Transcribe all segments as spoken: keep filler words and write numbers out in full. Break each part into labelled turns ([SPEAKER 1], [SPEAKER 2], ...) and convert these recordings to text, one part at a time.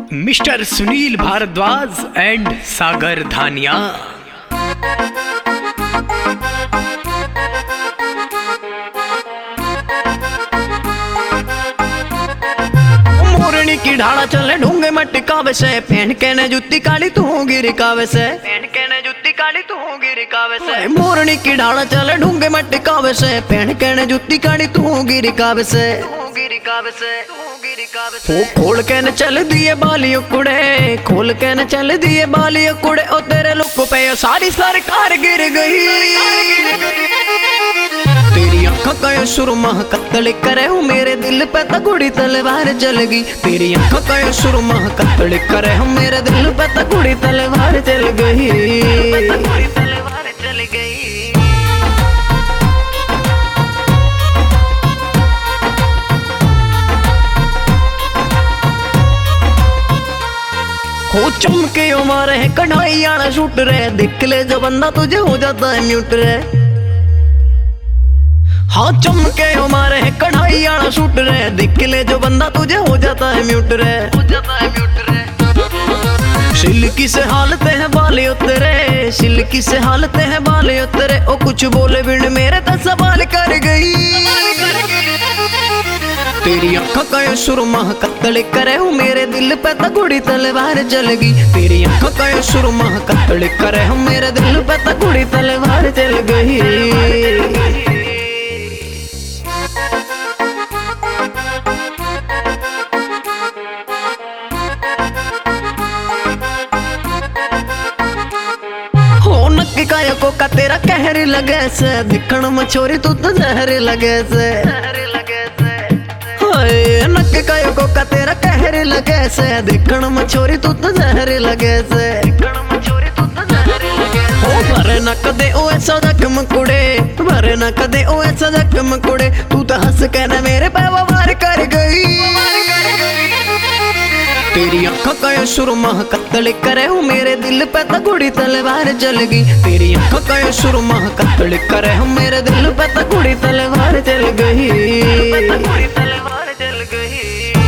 [SPEAKER 1] Mister Sunil Bhardwaj and Sagar Dhaniya. मोरनी की ढाड़ा चले ढूंगे मटकावे से, पहन के ने जुत्ती काली तू गिरी कावे से, पहन के ने जुत्ती काली तू गिरी कावे से। मोरनी की ढाड़ा चले ढूंगे मटकावे से, पहन के ने जुत्ती काली तू गिरी कावे से, गिरी कावे से। वो खोल के न चल दिए बाली कुड़े, खोल के न चल दिए बाली कुड़े, ओ तेरे लुक पे सारी सरकार गिर गई। तेरी आंखों का सुरमा कत्ल करे हूँ, मेरे दिल पे तगड़ी तलवार चल गई। तेरी आंखों का सुरमा कत्ल करे हूँ, मेरे दिल पे तगड़ी तलवार चल गई, तलवार चल गई। हो चमके मारे है कढ़ाई आना शूट रे, देख ले जो बंदा तुझे हो जाता है म्यूट रे। हाँ चमके मारे है कढ़ाई आना शूट रे, देख ले जो बंदा तुझे हो जाता है म्यूट रे, हो जाता है म्यूट रे। सिल्की से हालते हैं बाले उतरे, सिल्की से हालते हैं बाले उतरे, ओ कुछ बोले बिन मेरे तो सवाल कर गई। तेरी आंखों का सुरमा कत्ल करे हूँ, मेरे दिल पे तगड़ी तलवार चल गई। तेरी आंखों का सुरमा कत्ल करे हूँ, मेरे दिल पे तगड़ी तलवार चल गई। हो नक्की काया को का तेरा कहर लगे से, दिखण मछोरी तू तो जहर लगे से, नक कायो को का तेरा कहर लगे से, देखण मछोरी तू तो जहर लगे से, भरे न कदे ओ ऐसा जख्म कुड़े, भरे न कदे ओ ऐसा जख्म कुड़े, तू तो हंस के न मेरे पे वार कर गई। तेरी आंखों का सुरमा कत्ल करे हूँ, मेरे दिल पे तगड़ी तलवार चल गई। तेरी आंखों का सुरमा कत्ल करे हूँ, मेरे दिल पे तगड़ी तलवार चल गई, तलवार चल गई।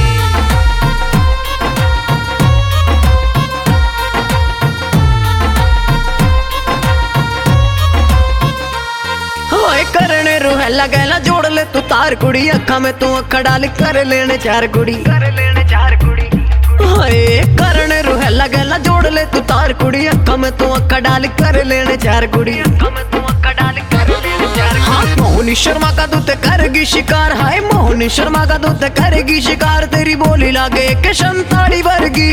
[SPEAKER 1] करने रूह लगेला जोड़ ले तू तार कुड़ी, अखा में तू अखा डाल कर लेने चार कुड़ी, कर लेने चार कुड़ी। हाय करने रूह लगेला जोड़ ले तू तार कुड़ी, अखा में तू अखा डाल कर लेने चार कुड़ी, अखा में तू अखा डाल कर लेने चार। हाँ मोहनी शर्मा का दूत करेगी शिकार, हाय मोहनी शर्मा का दूत करेगी शिकार, तेरी बोली लागे के शंताड़ी वर्गी।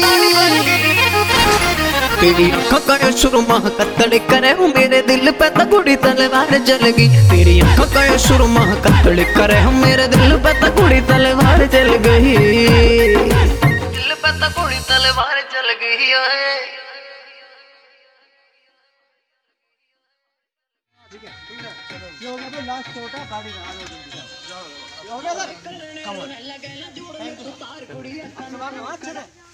[SPEAKER 1] तेरी आंखों का सुरमा कत्ल करे हूँ, मेरे दिल पे तगड़ी तलवार चल गई। तेरी आंखों का सुरमा कत्ल करे हूँ, मेरे दिल पे तगड़ी तलवार चल गई, दिल पे तगड़ी तलवार चल गई है।
[SPEAKER 2] हो गया भाई लास्ट छोटा गाड़ी ना आ जाओ, हो गया सर कम हो। Thank you.